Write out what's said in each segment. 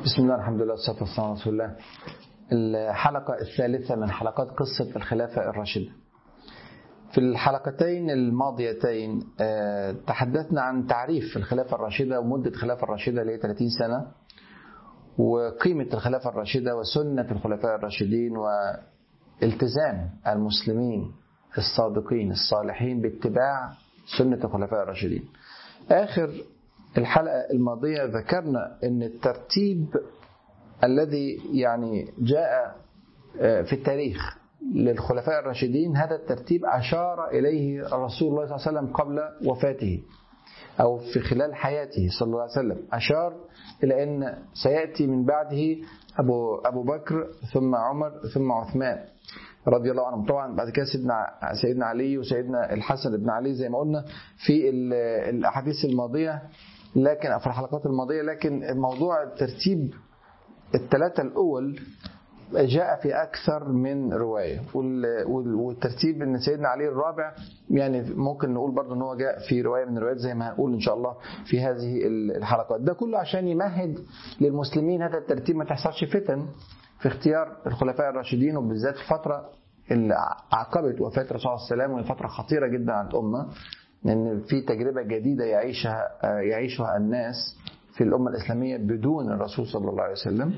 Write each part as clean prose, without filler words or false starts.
بسم الله، الحمد لله، والصلاة والسلام على رسول الله. الحلقة الثالثة من حلقات قصة الخلافة الراشدة. في الحلقتين الماضيتين تحدثنا عن تعريف الخلافة الراشدة ومدة الخلافة الراشدة اللي هي 30 سنة، وقيمة الخلافة الراشدة وسنة الخلفاء الراشدين والتزام المسلمين الصادقين الصالحين باتباع سنة الخلفاء الراشدين. آخر الحلقة الماضية ذكرنا أن الترتيب الذي جاء في التاريخ للخلفاء الراشدين، هذا الترتيب أشار إليه رسول الله صلى الله عليه وسلم قبل وفاته أو في خلال حياته صلى الله عليه وسلم. أشار إلى أن سيأتي من بعده أبو بكر ثم عمر ثم عثمان رضي الله عنهم. طبعا بعد كده سيدنا علي وسيدنا الحسن بن علي زي ما قلنا في الأحاديث الماضية، لكن في الحلقات الماضية. لكن موضوع الترتيب الثلاثة الأول جاء في أكثر من رواية، والترتيب أن سيدنا علي الرابع ممكن نقول برضو أنه جاء في رواية من الروايات زي ما هنقول إن شاء الله في هذه الحلقات. ده كله عشان يمهد للمسلمين هذا الترتيب، ما تحصلش فتن في اختيار الخلفاء الراشدين، وبالذات في فترة اللي عقبت وفاة الرسول صلى الله عليه وسلم، وهي فترة خطيرة جدا على الأمة، لأن في تجربة جديدة يعيشها الناس في الأمة الإسلامية بدون الرسول صلى الله عليه وسلم.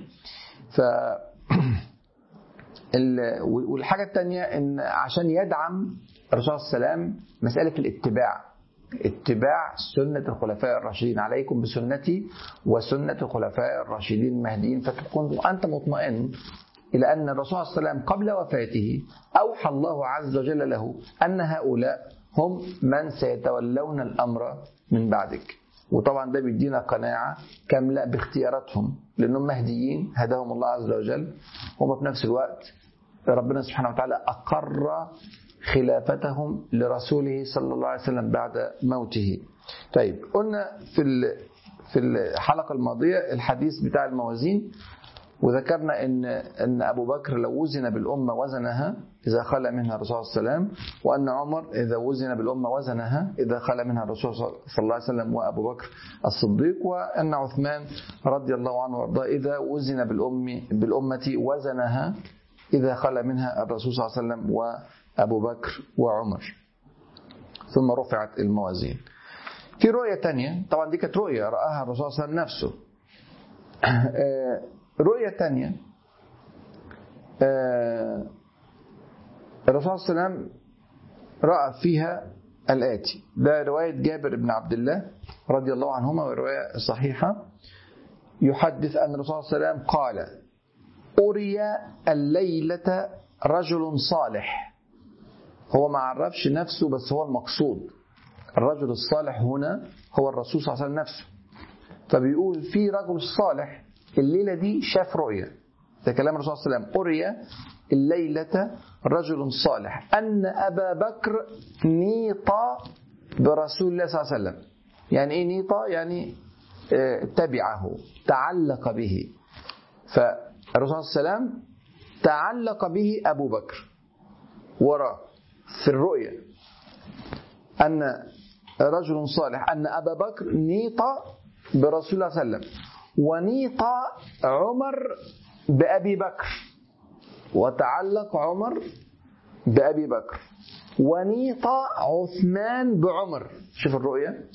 والحاجة الثانية إن عشان يدعم الرسول صلى الله عليه وسلم مسألة اتباع سنة الخلفاء الراشدين. عليكم بسنتي وسنة الخلفاء الراشدين المهديين، فتكون أنت مطمئن إلى أن الرسول صلى الله عليه وسلم قبل وفاته أوحى الله عز وجل له أن هؤلاء هم من سيتولون الأمر من بعدك. وطبعا ده بيدينا قناعة كاملة باختياراتهم، لأنهم مهديين هداهم الله عز وجل، هم في نفس الوقت ربنا سبحانه وتعالى أقر خلافتهم لرسوله صلى الله عليه وسلم بعد موته. طيب، قلنا في الحلقة الماضية الحديث بتاع الموازين، وذكرنا ان ابو بكر لو وزن بالامه وزنها اذا خلى منها الرسول صلى الله عليه وسلم، وان عمر اذا وزن بالامه وزنها اذا خلى منها الرسول صلى الله عليه وسلم وابو بكر الصديق، وان عثمان رضي الله عنه وارضاه اذا وزن بالامه وزنها اذا خلى منها الرسول صلى الله عليه وسلم وابو بكر وعمر، ثم رفعت الموازين. في رؤيه ثانيه، طبعا دي كانت رؤيه راها الرسول صلى الله عليه وسلم نفسه. رؤية تانية الرسول صلى الله عليه وسلم رأى فيها الآتي. ده رواية جابر بن عبد الله رضي الله عنهما، ورواية صحيحة، يحدث أن الرسول صلى الله عليه وسلم قال: أري الليلة رجل صالح. هو ما عرفش نفسه، بس هو المقصود الرجل الصالح هنا هو الرسول صلى الله عليه وسلم نفسه. فبيقول في رجل صالح الليلة دي شاف رؤية. ده كلام الرسول صلى الله عليه وسلم: أري الليلة رجل صالح أن أبا بكر نيط برسول الله صلى الله عليه وسلم. يعني إيه نيط؟ يعني تبعه، تعلق به. فالرسول صلى الله عليه وسلم تعلق به أبو بكر وراه في الرؤية، أن رجل صالح أن أبا بكر نيط برسول الله صلى الله عليه وسلم، ونيط عمر بأبي بكر، وتعلق عمر بأبي بكر، ونيط عثمان بعمر. شوف الرؤية،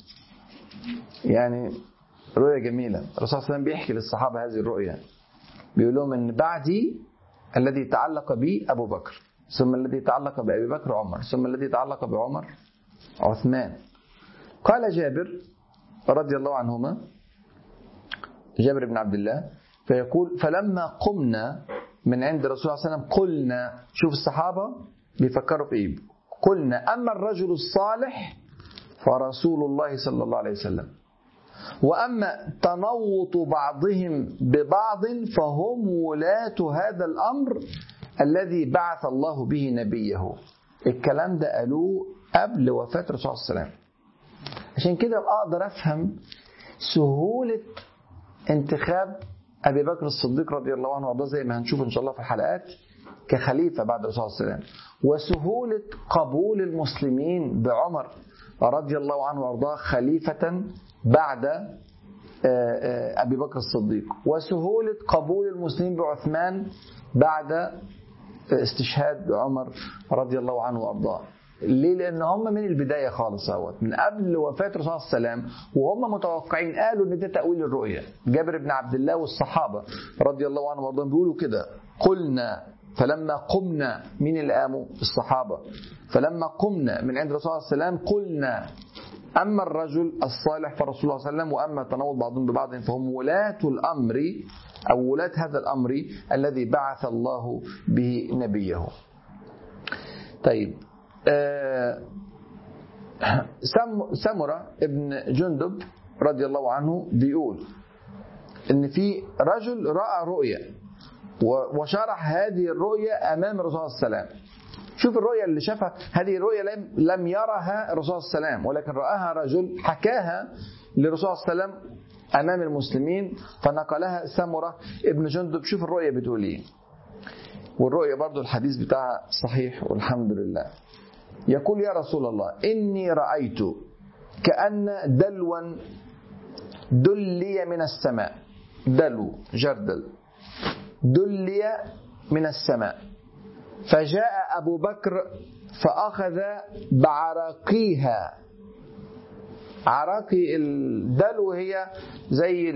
رؤية جميلة. الرسول صلى الله عليه وسلم بيحكي للصحابة هذه الرؤية، بيقول لهم ان بعدي الذي تعلق بي أبو بكر، ثم الذي تعلق بأبي بكر عمر، ثم الذي تعلق بعمر عثمان. قال جابر رضي الله عنهما، جابر بن عبد الله، فيقول: فلما قمنا من عند الرسول صلى الله عليه وسلم قلنا. شوف الصحابة بيفكروا في ايه. قلنا: أما الرجل الصالح فرسول الله صلى الله عليه وسلم، وأما تنوط بعضهم ببعض فهم ولاة هذا الأمر الذي بعث الله به نبيه. الكلام ده قالوه قبل وفاة الرسول صلى الله عليه وسلم. عشان كده أقدر أفهم سهولة انتخاب أبي بكر الصديق رضي الله عنه وارضاه، زي ما هنشوف إن شاء الله في الحلقات، كخليفة بعد الرسول صلى الله عليه وسلم، وسهولة قبول المسلمين بعمر رضي الله عنه وارضاه خليفة بعد أبي بكر الصديق، وسهولة قبول المسلمين بعثمان بعد استشهاد عمر رضي الله عنه وأرضاه. ليه؟ لأن هم من البداية خالص من قبل وفاة الرسول صلى الله عليه وسلم وهم متوقعين، قالوا إن ده تأويل الرؤية. جابر بن عبد الله والصحابة رضي الله عنهم وأرضاهم بيقولوا كده: قلنا فلما قمنا، من اللي قاموا؟ الصحابة. فلما قمنا من عند الرسول صلى الله عليه وسلم قلنا أما الرجل الصالح فرسول الله صلى الله عليه وسلم، وأما التناوض بعضهم ببعض فهم ولاة الأمر أو ولاة هذا الأمر الذي بعث الله به نبيه. طيب، سمرة ابن جندب رضي الله عنه بيقول إن في رجل رأى رؤيا وشرح هذه الرؤيا أمام الرسول صلى الله عليه وسلم. شوف الرؤيا اللي شافها، هذه الرؤيا لم يرها الرسول صلى الله عليه وسلم، ولكن رآها رجل حكاها للرسول صلى الله عليه وسلم أمام المسلمين فنقلها سمرة ابن جندب. شوف الرؤيا بتقول إيه، والرؤيا برضو الحديث بتاعها صحيح والحمد لله. يقول: يا رسول الله إني رأيت كأن دلوا دلي من السماء، دلو جردل دلي من السماء، فجاء أبو بكر فأخذ بعراقيها. عراقي الدلو هي زي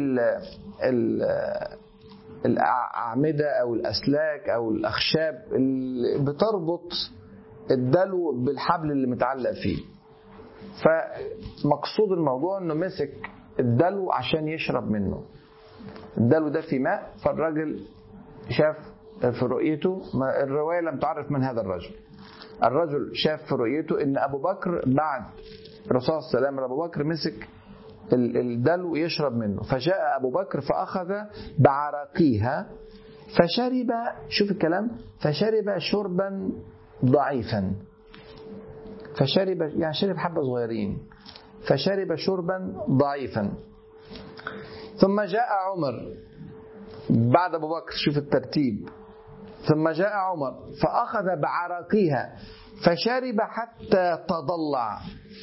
الأعمدة أو الأسلاك أو الأخشاب اللي بتربط الدلو بالحبل اللي متعلق فيه. فمقصود الموضوع أنه مسك الدلو عشان يشرب منه. الدلو ده في ماء، فالراجل شاف في رؤيته، الرواية لم تعرف من هذا الرجل. الرجل شاف في رؤيته ان ابو بكر بعد الرسول صلى الله عليه وسلم ابو بكر مسك الدلو يشرب منه، فجاء ابو بكر فاخذ بعراقيها فشرب. شوف الكلام، فشرب شربا ضعيفا. فشرب يعني شرب حبة صغيرين، فشرب شربا ضعيفا. ثم جاء عمر بعد ابو بكر، شوف الترتيب، ثم جاء عمر فأخذ بعراقيها فشرب حتى تضلع.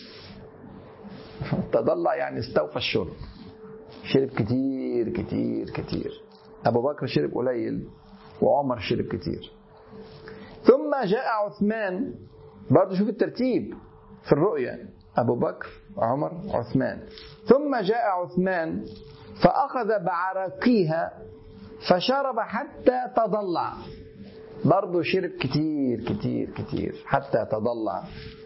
تضلع يعني استوفى الشرب، شرب كتير كتير كتير. أبو بكر شرب قليل وعمر شرب كتير. ثم جاء عثمان، برضو شوف الترتيب في الرؤيا، أبو بكر عمر عثمان. ثم جاء عثمان فأخذ بعراقيها فشرب حتى تضلع، برضو شرب كتير كتير كتير حتى تضلع.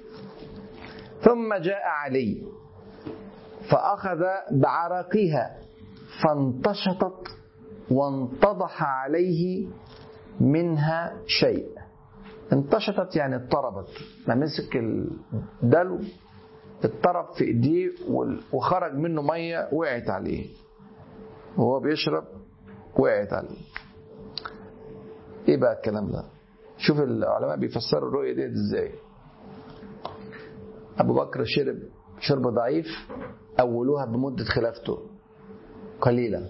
ثم جاء علي فأخذ بعراقيها فانتشطت وانتضح عليه منها شيء. انتشطت يعني اضطربت، ما مسك الدلو اضطرب في ايديه وخرج منه مية وقعت عليه وهو بيشرب، وقعت عليه. ايه بقى الكلام ده؟ شوف العلماء بيفسروا الرؤية دي ازاي. ابو بكر شرب ضعيف، اولوها بمدة خلافته قليلة،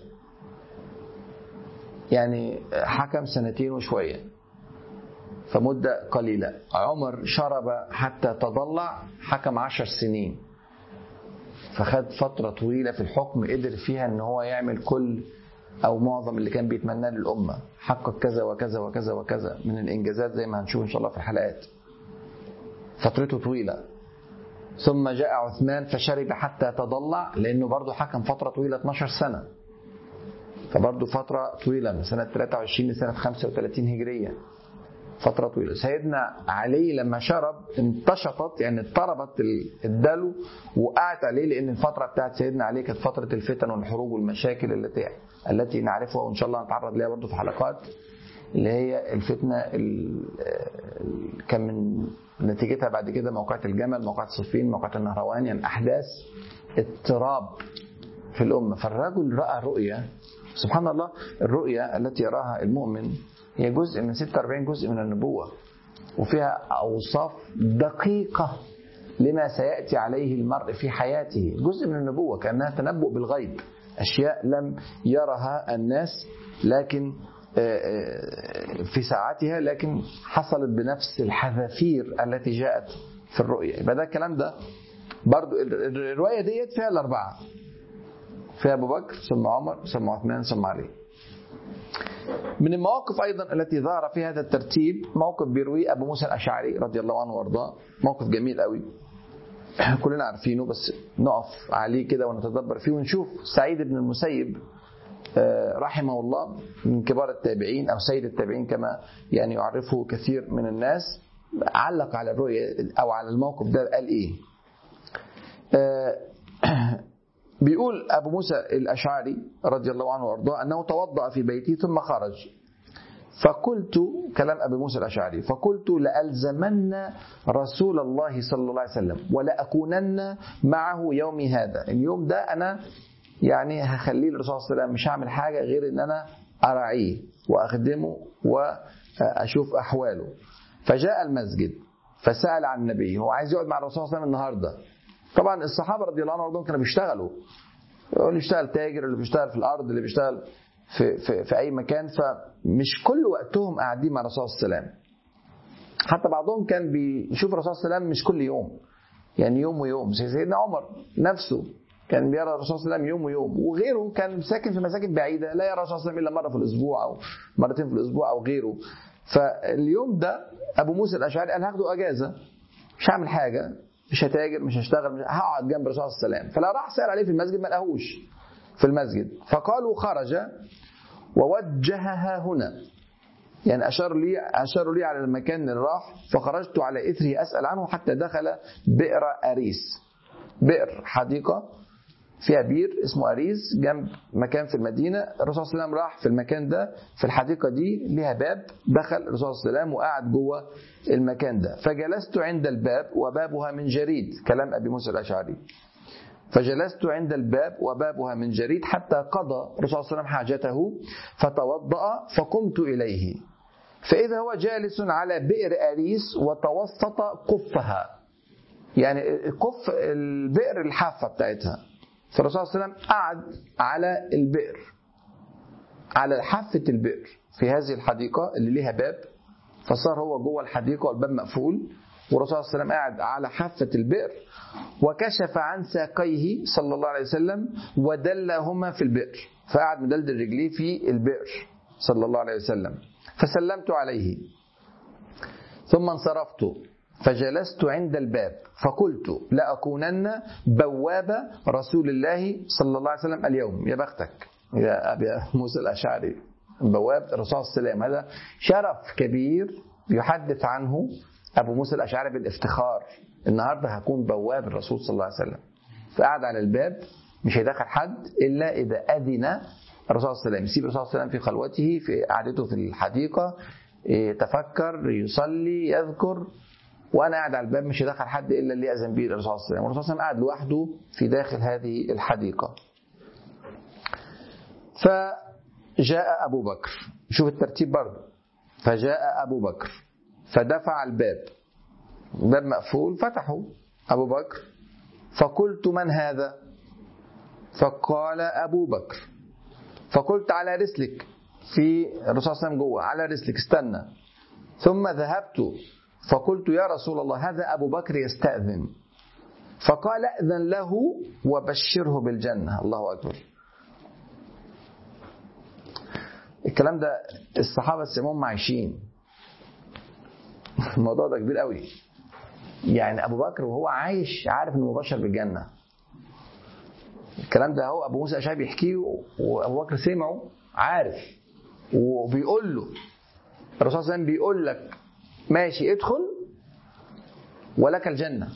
يعني حكم 2 وشوية فمدة قليلة. عمر شرب حتى تضلع، حكم 10 سنين، فخد فترة طويلة في الحكم، قدر فيها ان هو يعمل كل او معظم اللي كان بيتمناه للأمة، حقق كذا وكذا وكذا وكذا من الانجازات زي ما هنشوف ان شاء الله في الحلقات. فترته طويلة. ثم جاء عثمان فشرب حتى تضلع، لانه برضه حكم فترة طويلة 12 سنة، فبرضه فترة طويلة من سنة 23 لسنة 35 هجرية، فترة طويلة. سيدنا علي لما شرب انتشطت يعني اضطربت الدلو وقعت عليه، لأن الفترة بتاعت سيدنا علي كانت فترة الفتن والحروب والمشاكل التي نعرفها وإن شاء الله نتعرض لها برضه في حلقات، اللي هي الفتنة كان من نتيجتها بعد كده موقعة الجمل، موقعة صفين، موقعة النهروان، يعني أحداث اضطراب في الأمة. فالرجل رأى رؤيا، سبحان الله، الرؤيا التي يراها المؤمن هي جزء من 46 جزء من النبوة، وفيها أوصاف دقيقة لما سيأتي عليه المرء في حياته، جزء من النبوة، كأنها تنبؤ بالغيب، أشياء لم يرها الناس لكن في ساعتها، لكن حصلت بنفس الحذافير التي جاءت في الرؤيا. يبقى ده الكلام ده برضو الرواية ديت فيها الأربعة، في أبو بكر ثم عمر ثم عثمان ثم علي. من المواقف أيضا التي ظهر في هذا الترتيب موقف بيرويه أبو موسى الأشعري رضي الله عنه وارضاه، موقف جميل قوي كلنا عارفينه، بس نقف عليه كده ونتدبر فيه ونشوف سعيد بن المسيب رحمه الله من كبار التابعين أو سيد التابعين كما يعني يعرفه كثير من الناس، علق على الرؤية أو على الموقف ده قال إيه. بيقول أبو موسى الأشعري رضي الله عنه وارضاه أنه توضأ في بيته ثم خرج، فقلت، كلام أبي موسى الأشعري، فقلت لألزمن رسول الله صلى الله عليه وسلم ولا أكونن معه يومي هذا، اليوم ده أنا يعني هخليه الرسول صلى الله عليه وسلم، مش هعمل حاجة غير أن أنا أراعيه وأخدمه وأشوف أحواله. فجاء المسجد فسأل عن النبي، هو عايز يقعد مع الرسول صلى الله عليه وسلم النهاردة. طبعا الصحابة رضي الله عنهم كانوا بيشتغلوا، اللي بيشتغل تاجر، اللي بيشتغل في الأرض، اللي بيشتغل في أي مكان، فمش كل وقتهم قاعدين مع الرسول صلى الله عليه وسلم. حتى بعضهم كان بيشوف الرسول صلى الله عليه وسلم مش كل يوم، يعني يوم ويوم. سيدنا عمر نفسه كان بيرى الرسول صلى الله عليه وسلم يوم ويوم، وغيره كان ساكن في مساكن بعيدة لا يرى الرسول صلى الله عليه وسلم إلا مرة في الأسبوع أو مرتين في الأسبوع أو غيره. فاليوم ده أبو موسى الأشعري قال هاخده أجازة، مش هعمل حاجة، مش هتاجر، مش هشتغل، هقعد جنب الرسول صلى الله عليه وسلم. فلا راح سأل عليه في المسجد ما لقاهوش في المسجد، فقالوا خرج ووجهها هنا، يعني أشاروا لي على المكان اللي راح، فخرجت على إثره أسأل عنه حتى دخل بئر أريس. بئر حديقة فيها بير اسمه أريس جنب مكان في المدينة. الرسول صلى الله عليه وسلم راح في المكان ده، في الحديقة دي ليها باب، دخل الرسول صلى الله عليه وسلم وقعد جوه المكان ده. فجلست عند الباب وبابها من جريد، كلام أبي موسى الأشعري. فجلست عند الباب وبابها من جريد حتى قضى الرسول صلى الله عليه وسلم حاجته فتوضأ، فقمت إليه فإذا هو جالس على بئر أريس وتوسط قفها، يعني قف البئر الحافة بتاعتها. فالرسول صلى الله عليه وسلم قعد على البئر، على حافة البئر في هذه الحديقة اللي ليها باب، فصار هو جوه الحديقة والباب مقفول، والرسول صلى الله عليه وسلم قاعد على حافة البئر، وكشف عن ساقيه صلى الله عليه وسلم ودلهما في البئر، فقعد مدلدل رجليه في البئر صلى الله عليه وسلم. فسلمت عليه ثم انصرفت فجلست عند الباب فقلت لأكونن بواب رسول الله صلى الله عليه وسلم اليوم. يا بختك يا أبي موسى الأشعري، بواب الرسول صلى الله عليه وسلم، هذا شرف كبير يحدث عنه أبو موسى الأشعري بالافتخار، النهاردة هكون بواب الرسول صلى الله عليه وسلم. فقعد على الباب، مش هيدخل حد إلا إذا أذن الرسول صلى الله عليه وسلم، يسيب الرسول صلى الله عليه وسلم في خلوته في قعدته في الحديقة، يتفكر، يصلي، يذكر، وأنا قاعد على الباب، مش هيدخل حد إلا اللي يأذن به الرسول صلى الله عليه وسلم. والرسول صلى الله عليه وسلم قاعد لوحده في داخل هذه الحديقة. فجاء أبو بكر، شوف الترتيب برضه، فجاء أبو بكر فدفع الباب، الباب مقفول، فتحوا أبو بكر، فقلت من هذا؟ فقال أبو بكر. فقلت على رسلك، في الرسول صلى الله عليه وسلم جوه، على رسلك استنى. ثم ذهبت فقلت يا رسول الله هذا أبو بكر يستأذن. فقال أذن له وبشره بالجنة. الله أكبر. الكلام ده الصحابة السموم عايشين، الموضوع ده كبير قوي. يعني أبو بكر وهو عايش عارف أنه مبشر بالجنة. الكلام ده هو أبو موسى الأشعري بيحكيه، وأبو بكر سمعه عارف، وبيقول له الرسول صلى الله عليه وسلم بيقول لك ماشي ادخل ولك الجنة،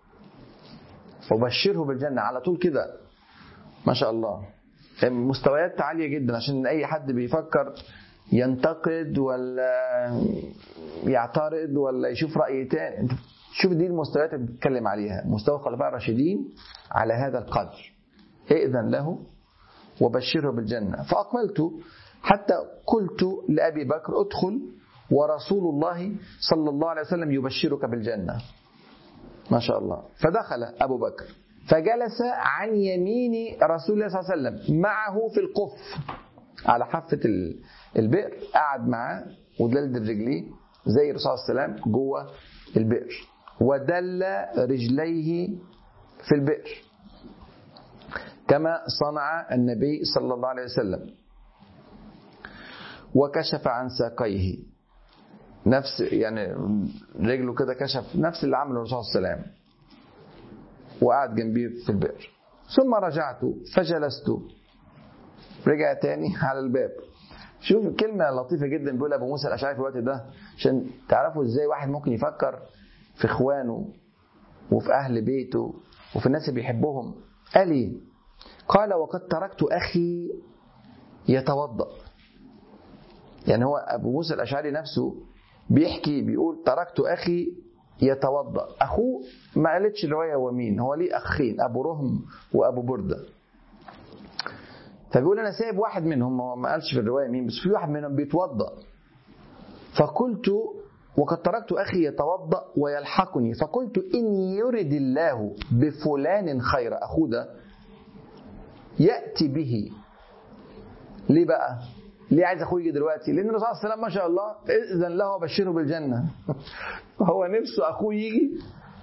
وبشره بالجنة على طول كده. ما شاء الله، مستويات عالية جدا، عشان أي حد بيفكر ينتقد ولا يعترض ولا يشوف رأي تاني، شوف دي المستويات اللي بتتكلم عليها، مستوى الخلفاء الراشدين على هذا القدر. ائذن له وبشره بالجنة. فأقبلت حتى قلت لأبي بكر ادخل ورسول الله صلى الله عليه وسلم يبشرك بالجنة. ما شاء الله. فدخل أبو بكر فجلس عن يمين رسول الله صلى الله عليه وسلم معه في القف على حافة البئر، قعد معاه ودلد رجليه زي الرسول صلى الله عليه وسلم جوه البئر، ودل رجليه في البئر. كما صنع النبي صلى الله عليه وسلم، وكشف عن ساقيه، نفس يعني رجله كده كشف، نفس اللي عمله الرسول صلى الله عليه وسلم، وقعد جنبي في البئر. ثم رجعت فجلست، رجع تاني على الباب. شوف كلمة لطيفة جدا بيقول أبو موسى الأشعري في الوقت ده عشان تعرفوا إزاي واحد ممكن يفكر في إخوانه وفي أهل بيته وفي الناس اللي بيحبهم. قال إيه؟ قال: وقد تركت أخي يتوضأ. يعني هو أبو موسى الأشعري نفسه بيحكي، بيقول تركت أخي يتوضأ. أخوه ما قالتش الرواية هو مين، هو ليه أخين، أبو رهم وأبو بردة. فبيقول أنا سايب واحد منهم، هو ما قالش في الرواية مين، بس في واحد منهم بيتوضأ. فقلت: وقد تركت أخي يتوضأ ويلحقني، فقلت: إن يرد الله بفلان خير، أخوه ده يأتي به. ليه بقى؟ ليه عايز أخوه يجي دلوقتي؟ لأن الرسول صلى الله عليه وسلم ما شاء الله إذن له وبشره بالجنة. هو نفسه أخوه يجي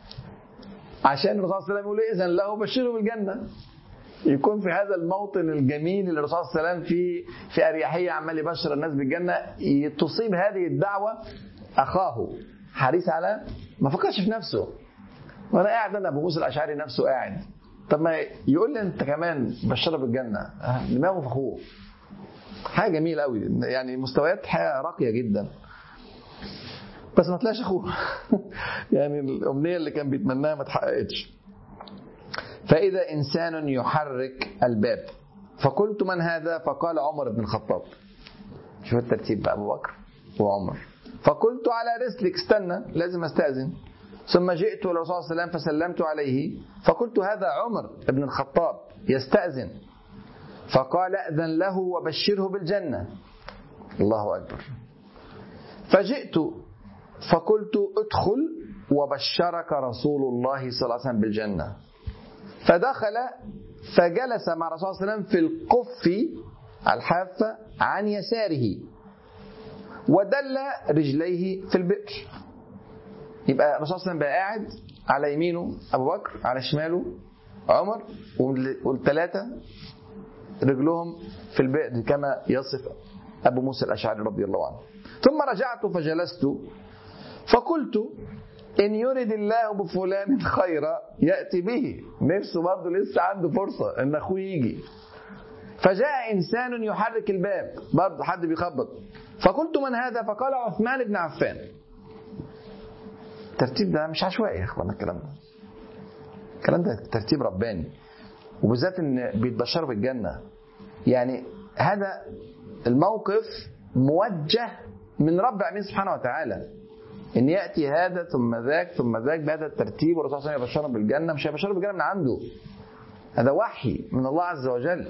عشان الرسول صلى الله عليه وسلم يقول إذن له وبشره بالجنة، يكون في هذا الموطن الجميل اللي الرسول صلى الله عليه وسلم في أريحية عمال يبشر الناس بالجنة، تصيب هذه الدعوة أخاه حريص على، ما فكرش في نفسه. وأنا قاعد، أنا أبو موسى الأشعري نفسه قاعد، طب ما يقول لي أنت كمان بشره بالجنة، دماغه في أخوه. حاجة جميلة قوي، يعني مستويات حياة راقية جدا، بس ما طلعش أخوه. يعني الأمنية اللي كان بيتمناها ما تحققتش. فإذا إنسان يحرك الباب، فقلت: من هذا؟ فقال: عمر بن الخطاب. شوف الترتيب بقى، أبو بكر وعمر. فقلت: على رسلك، استنى لازم استأذن. ثم جئت إلى الرسول صلى الله عليه وسلم فسلمت عليه، فقلت: هذا عمر بن الخطاب يستأذن. فقال: أذن له وبشره بالجنة. الله أكبر. فجئت فقلت: ادخل وبشرك رسول الله صلى الله عليه وسلم بالجنة. فدخل فجلس مع رسول الله صلى الله عليه وسلم في القف الحافة عن يساره، ودل رجليه في البئر. يبقى الرسول صلى الله عليه وسلم بقى قاعد على يمينه أبو بكر، على شماله عمر، والثلاثة رجلهم في البئر كما يصف أبو موسى الأشعري رضي الله عنه. ثم رجعت فجلست فقلت: إن يرد الله بفلان خيرا يأتي به. نفسه برضه لسه عنده فرصة إن أخوه يجي. فجاء إنسان يحرك الباب، برضه حد بيخبط. فقلت: من هذا؟ فقال: عثمان بن عفان. الترتيب ده مش عشوائي يا اخوانا، الكلام ده ترتيب رباني، وبالذات ان بيتبشروا بالجنة. يعني هذا الموقف موجه من رب العالمين سبحانه وتعالى، ان يأتي هذا ثم ذاك ثم ذاك بهذا الترتيب، والرسول صلى الله عليه وسلم يبشرهم بالجنة. مش هيبشرهم بالجنة من عنده، هذا وحي من الله عز وجل.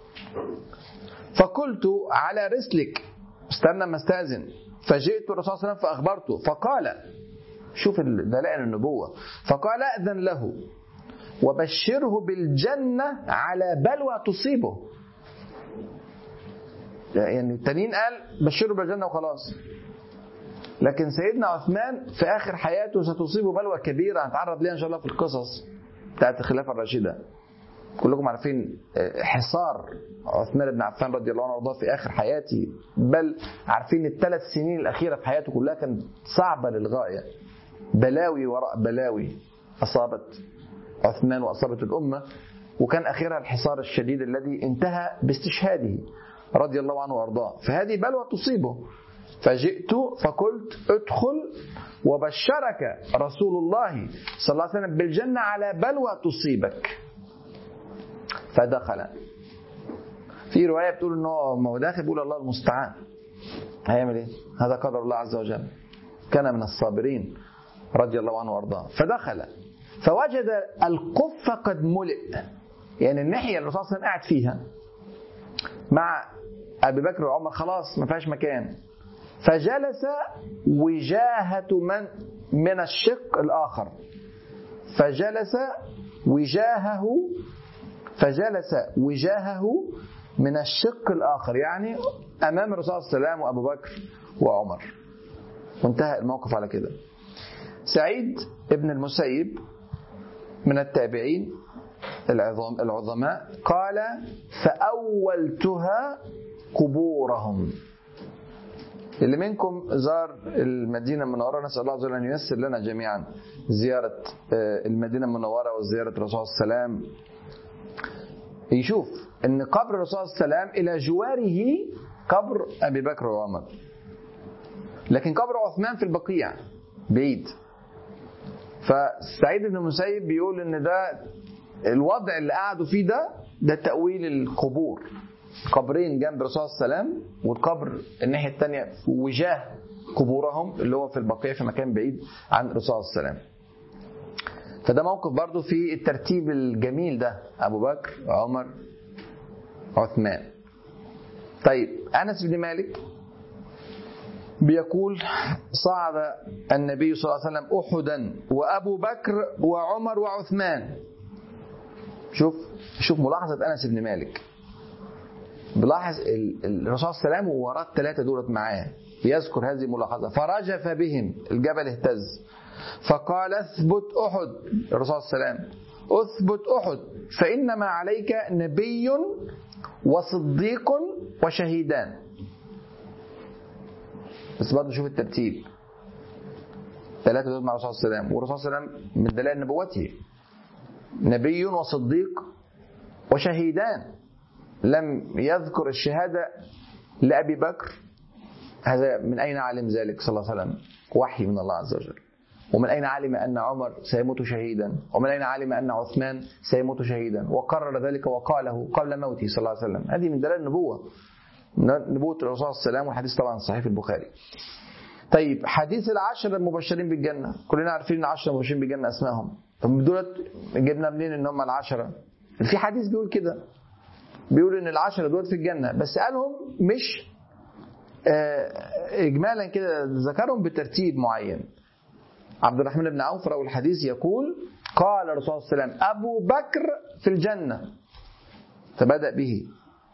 فقلت: على رسلك، استنى ما استأذن. فجئت الرسول صلى الله عليه وسلم فأخبرته، فقال، شوف دلائل النبوة، فقال: أذن له وبشره بالجنة على بلوى تصيبه. يعني التانيين قال بشره بالجنة وخلاص، لكن سيدنا عثمان في آخر حياته ستصيبه بلوى كبيرة هنتعرض ليها إن شاء الله في القصص بتاعت الخلافة الراشدة. كلكم عارفين حصار عثمان بن عفان رضي الله عنه وارضاه في آخر حياته، بل عارفين الثلاث سنين الأخيرة في حياته كلها كانت صعبة للغاية، بلاوي وراء بلاوي أصابت عثمان وأصابت الأمة، وكان أخيرا الحصار الشديد الذي انتهى باستشهاده رضي الله عنه وارضاه. فهذه بلوى تصيبه. فجئت فقلت: ادخل وبشرك رسول الله صلى الله عليه وسلم بالجنة على بلوى تصيبك. فدخل. في رواية بتقول انه ما هو داخل بيقول الله المستعان، هيعمل ايه؟ هذا قدر الله عز وجل، كان من الصابرين رضي الله عنه وارضاه. فدخل فوجد القف قد ملئ، يعني الناحية اللي الرسول صلى الله عليه وسلم قاعد فيها مع أبي بكر وعمر خلاص ما فيهاش مكان. فجلس وجاهة من الشق الآخر، فجلس وجاهه من الشق الآخر، يعني أمام الرسول صلى الله عليه وسلم وأبو بكر وعمر. وانتهى الموقف على كده. سعيد ابن المسيب من التابعين العظماء قال فأولتها قبورهم. اللي منكم زار المدينة المنورة، نسأل الله عز وجل أن ييسر لنا جميعا زيارة المدينة المنورة وزيارة الرسول صلى الله عليه وسلم، يشوف أن قبر الرسول صلى الله عليه وسلم إلى جواره قبر أبي بكر وعمر، لكن قبر عثمان في البقيع بعيد. فسعيد بن المسيب بيقول أن ده الوضع اللي قعدوا فيه ده تأويل القبور، قبرين جنب الرسول صلى الله عليه وسلم والقبر الناحية الثانية في وجاه قبورهم اللي هو في البقيع في مكان بعيد عن الرسول صلى الله عليه وسلم. فده موقف برضو في الترتيب الجميل ده، أبو بكر عمر عثمان. طيب أنس بن مالك بيقول صعد النبي صلى الله عليه وسلم أحدا وأبو بكر وعمر وعثمان. شوف ملاحظة أنس بن مالك، بلاحظ الرسول صلى الله عليه وسلم ووراه الثلاثة دولت معاه، يذكر هذه الملاحظة. فرجف بهم، الجبل اهتز، فقال اثبت أحد، الرسول صلى الله عليه وسلم اثبت أحد فإنما عليك نبي وصديق وشهيدان. بس برضه شوف الترتيب، ثلاثة دول مع الرسول صلى الله عليه وسلم، والرسول صلى الله عليه وسلم من دلائل نبوته نبي وصديق وشهيدان. لم يذكر الشهادة لأبي بكر، هذا من أين علم ذلك صلى الله عليه وسلم؟ وحي من الله عز وجل. ومن أين علم أن عمر سيموت شهيدا؟ ومن أين علم أن عثمان سيموت شهيدا؟ وقرر ذلك وقاله قبل موته صلى الله عليه وسلم. هذه من دلائل النبوة، نبوة الرسول صلى الله عليه وسلم، والحديث طبعا صحيح في البخاري. طيب حديث العشرة المبشرين بالجنة، كلنا عارفين ان 10 مبشرين بالجنة اسمائهم. طب دولت جبنا منين ان هم العشرة؟ في حديث بيقول كده، بيقول ان العشرة دولت في الجنة، بس قالهم مش اجمالا كده، ذكرهم بترتيب معين. عبد الرحمن بن عوف راوي الحديث يقول قال الرسول صلى الله عليه وسلم أبو بكر في الجنة، فبدأ به،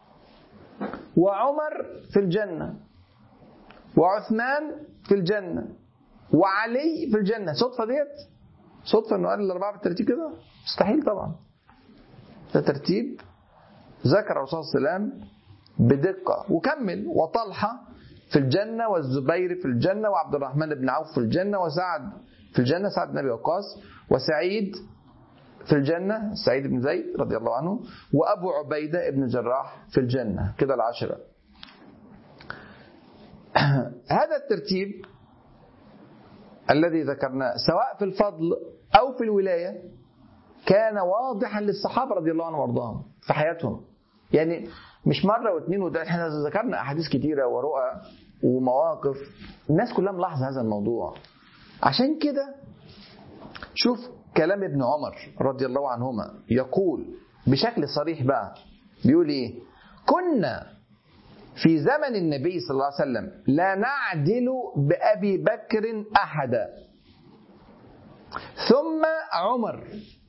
وعمر في الجنة، وعثمان في الجنة، وعلي في الجنة. صدفة ديت؟ صدفة انه قال الأربعة بالترتيب كده؟ مستحيل طبعا، ده ترتيب ذكر الرسول صلى الله عليه وسلم بدقة. وكمل وطلحة في الجنة، والزبير في الجنة، وعبد الرحمن بن عوف في الجنة، وسعد في الجنة، سعد بن أبي وقاص، وسعيد في الجنة، سعيد بن زيد رضي الله عنه، وأبو عبيدة بن جراح في الجنة. كده العشرة. هذا الترتيب الذي ذكرناه سواء في الفضل أو في الولاية كان واضحا للصحابة رضي الله عنهم وارضاهم في حياتهم. يعني مش مرة واثنين وده، احنا ذكرنا أحاديث كتيرة ورؤى ومواقف الناس كلها ملاحظة هذا الموضوع. عشان كده شوف كلام ابن عمر رضي الله عنهما يقول بشكل صريح بقى، بيقول ايه؟ كنا في زمن النبي صلى الله عليه وسلم لا نعدل بأبي بكر أحدا، ثم عمر،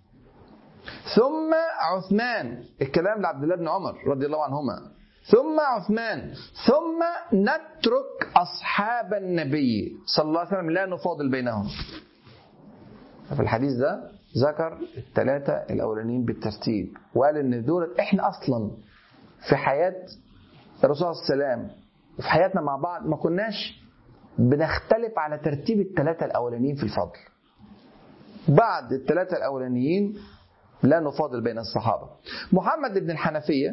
ثم عثمان، الكلام لعبد الله بن عمر رضي الله عنهما، ثم عثمان، ثم نترك أصحاب النبي صلى الله عليه وسلم لا نفاضل بينهم. في الحديث ده ذكر الثلاثة الأولانيين بالترتيب، وقال إن دول إحنا أصلا في حياة الرسول صلى الله عليه وسلم وفي حياتنا مع بعض ما كناش بنختلف على ترتيب الثلاثة الأولانيين في الفضل. بعد الثلاثة الأولانيين لا نفاضل بين الصحابة. محمد بن الحنفية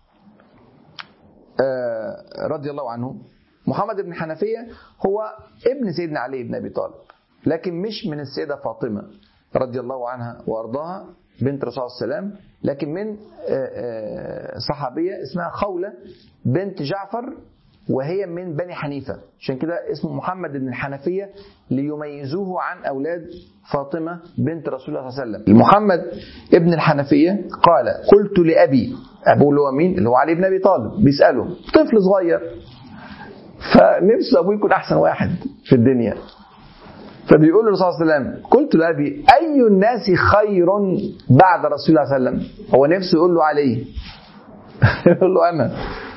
رضي الله عنه، محمد بن الحنفية هو ابن سيدنا علي بن أبي طالب، لكن مش من السيدة فاطمة رضي الله عنها وارضاها بنت رسول الله صلى الله عليه وسلم، لكن من صحابية اسمها خولة بنت جعفر، وهي من بني حنيفة، عشان كده اسمه محمد بن الحنفية ليميزوه عن أولاد فاطمة بنت رسول الله صلى الله عليه وسلم. محمد ابن الحنفية قال قلت لأبي، أبوه اللي هو مين؟ اللي هو علي بن أبي طالب، بيسأله طفل صغير فنفسه أبوه يكون أحسن واحد في الدنيا، فبيقول للرسول صلى الله عليه وسلم قلت لأبي أي الناس خير بعد رسول الله صلى الله عليه وسلم؟ هو نفسه يقول له علي يقول له أنا،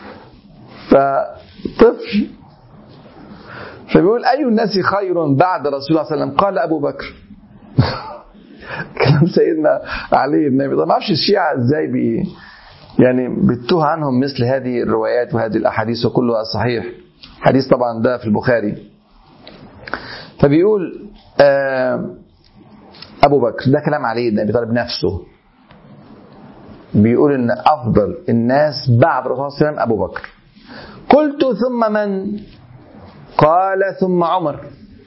فطفل، فبيقول أي الناس خير بعد رسول الله صلى الله عليه وسلم؟ قال أبو بكر. كلام سيدنا علي بن ابي طالب. ما اعرفش الشيعة ازاي يعني بتوه عنهم مثل هذه الروايات وهذه الاحاديث وكلها صحيح. حديث طبعا ده في البخاري. فبيقول ابو بكر، ده كلام علي بن ابي طالب نفسه، بيقول ان افضل الناس بعد الرسول صلى الله عليه وسلم ابو بكر. قلت ثم من؟ قال ثم عمر.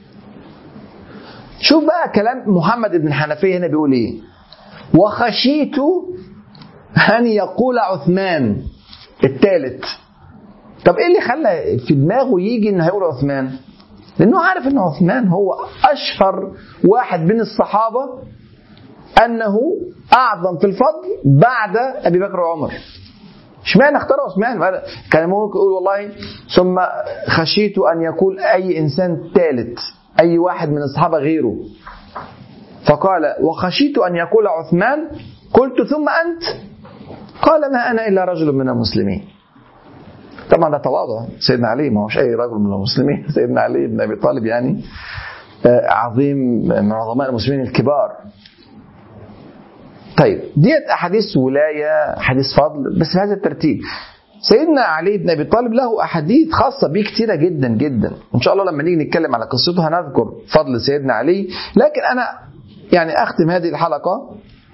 شوف بقى كلام محمد بن الحنفية هنا بيقول ايه؟ وخشيت ان يقول عثمان الثالث. طب ايه اللي خلى في دماغه يجي ان هيقول عثمان؟ لانه عارف ان عثمان هو اشهر واحد من الصحابة انه اعظم في الفضل بعد ابي بكر وعمر. اشمعنى اختار عثمان؟ كان ممكن يقول والله ثم خشيت ان يقول اي انسان ثالث، اي واحد من الصحابه غيره. فقال وخشيت ان يقول عثمان. قلت ثم انت؟ قال ما انا الا رجل من المسلمين. طبعا ده تواضع سيدنا علي، ما هوش اي رجل من المسلمين. سيدنا علي بن ابي طالب يعني عظيم من عظماء المسلمين الكبار. طيب ديت احاديث ولايه، احاديث فضل، بس بهذا الترتيب. سيدنا علي بن ابي طالب له احاديث خاصه به كثيره جدا جدا، ان شاء الله لما نيجي نتكلم على قصته هنذكر فضل سيدنا علي. لكن انا يعني اختم هذه الحلقه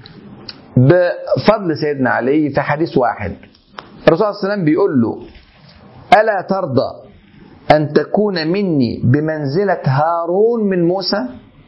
بفضل سيدنا علي في حديث واحد. الرسول صلى الله عليه وسلم بيقول له الا ترضى ان تكون مني بمنزله هارون من موسى،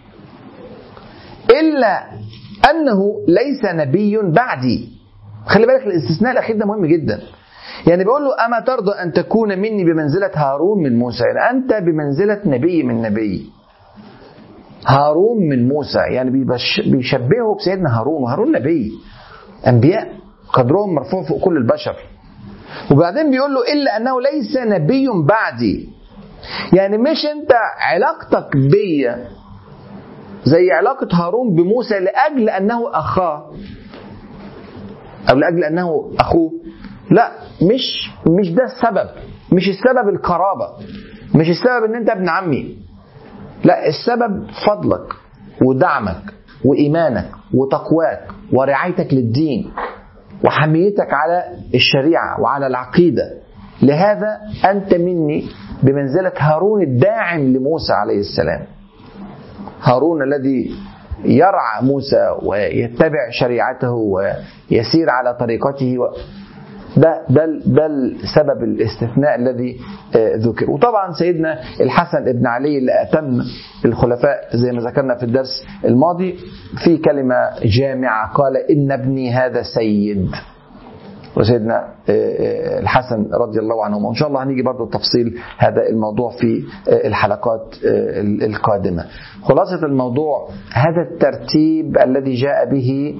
الا أنه ليس نبي بعدي. خلي بالك الاستثناء الأخير ده مهم جدا. يعني بيقول له أما ترضى أن تكون مني بمنزلة هارون من موسى، يعني أنت بمنزلة نبي من نبي. هارون من موسى يعني بيشبهه بسيدنا هارون، وهارون نبي، أنبياء قدرهم مرفوع فوق كل البشر. وبعدين بيقول له إلا أنه ليس نبي بعدي، يعني مش أنت علاقتك بيا زي علاقة هارون بموسى لأجل أنه أخاه أو لأجل أنه أخوه. لا، مش ده السبب. مش السبب القرابة، مش السبب أن أنت ابن عمي. لا، السبب فضلك ودعمك وإيمانك وتقواك ورعايتك للدين وحميتك على الشريعة وعلى العقيدة. لهذا أنت مني بمنزلة هارون الداعم لموسى عليه السلام، هارون الذي يرعى موسى ويتبع شريعته ويسير على طريقته. ده السبب الاستثناء الذي ذكر. وطبعا سيدنا الحسن ابن علي اللي أتم الخلفاء زي ما ذكرنا في الدرس الماضي في كلمة جامعة، قال إن ابني هذا سيد. وسيدنا الحسن رضي الله عنه. وإن شاء الله هنيجي برضو تفصيل هذا الموضوع في الحلقات القادمة. خلاصة الموضوع هذا الترتيب الذي جاء به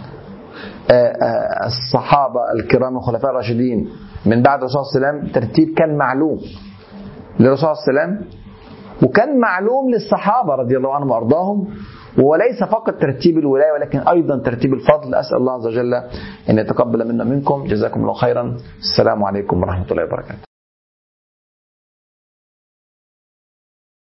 الصحابة الكرام الخلفاء الراشدين من بعد الرسول صلى الله عليه وسلم، ترتيب كان معلوم للرسول صلى الله عليه وسلم وكان معلوم للصحابة رضي الله عنهم وأرضاهم، وليس فقط ترتيب الولاية ولكن أيضا ترتيب الفضل. أسأل الله عز وجل أن يتقبل منا منكم. جزاكم الله خيرا. السلام عليكم ورحمة الله وبركاته.